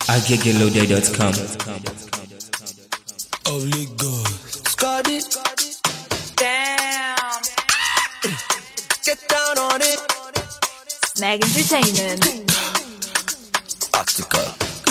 agegeloday.com. Holy Ghost. Scotty. Damn. Get down on it. Snag Entertainment. Optical.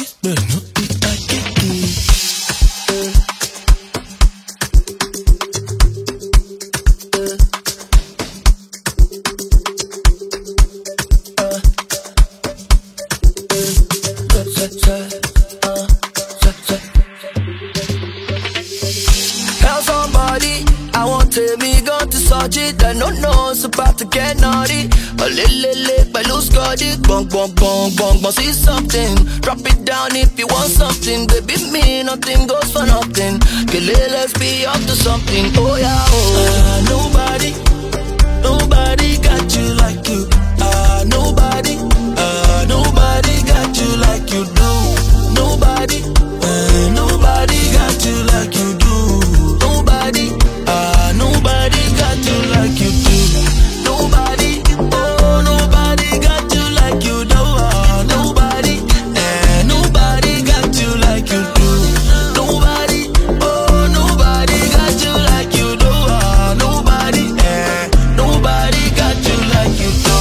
Tell somebody I want to me gun to search it. I don't know it's about to get naughty. A little by loose Scotty. Bong bong bong bong bong. See something. Drop it down if you want something. Baby, me nothing goes for nothing. Kill it, let's be up to something. Oh yeah, oh. Nobody got you like you. Nobody got you like you do. Nobody got you like you do. Nobody got you like you do. Nobody, oh, nobody got you like you do. Nobody got you like you do. Nobody, oh, nobody got you like you do. Nobody got you like you do.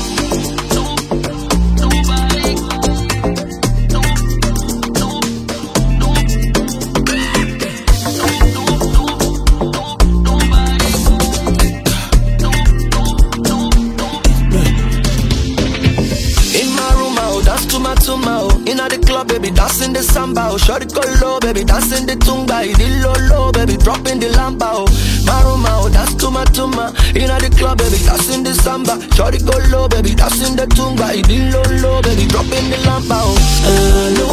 Inna the club, baby, dancing the samba, oh. Shorty go low, baby, dancing the tumba. The low, low, baby, dropping the lamba, oh. Maruma, oh, dance tuma. Inna the club, baby, dancing the samba. Shorty go low, baby, dancing the tumba. The low, low, baby, dropping the lamba, oh.